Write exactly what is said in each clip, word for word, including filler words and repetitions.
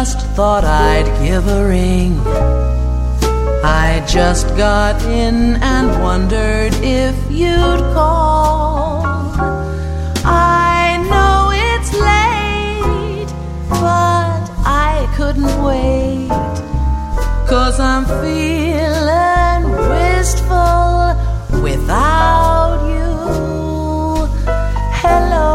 just thought I'd give a ring. I just got in and wondered if you'd call. I know it's late, but I couldn't wait, 'cause I'm feeling wistful without you. Hello,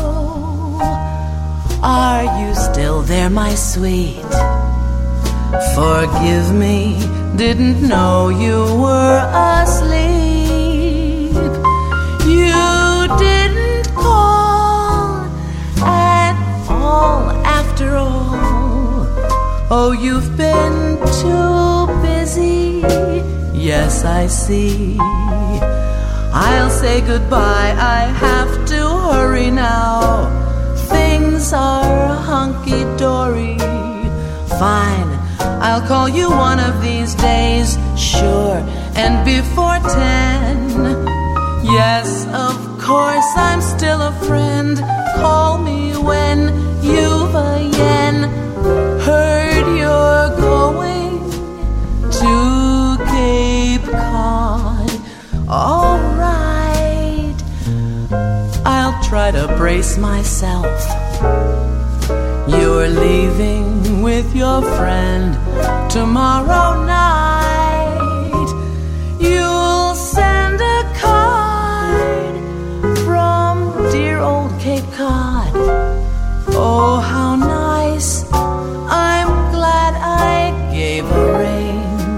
are you still there, my sweet? Forgive me, didn't know you were asleep. You didn't call at all after all. Oh, you've been too busy. Yes, I see. I'll say goodbye, I have to hurry now. Things are hunky-dory. Fine, I'll call you one of these days, sure, and before ten. Yes, of course, I'm still a friend. Call me when you've again heard you're going to Cape Cod. All right, I'll try to brace myself. You're leaving with your friend tomorrow night. You'll send a card from dear old Cape Cod. Oh, how nice. I'm glad I gave a ring.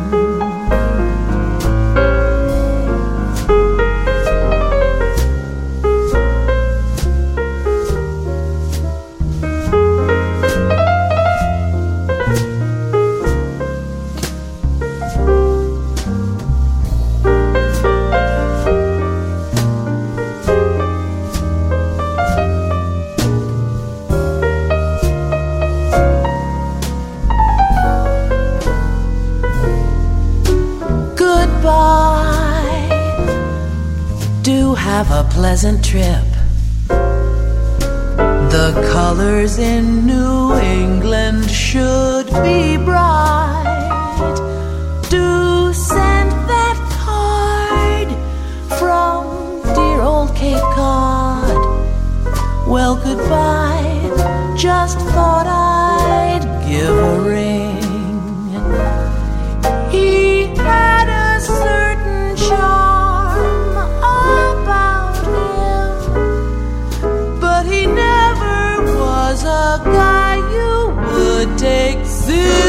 Have a pleasant trip. The colors in New England should be bright. Do send that card from dear old Cape Cod. Well, goodbye, just thought I'd give a ring. He had a certain charm about him, but he never was a guy you would take seriously.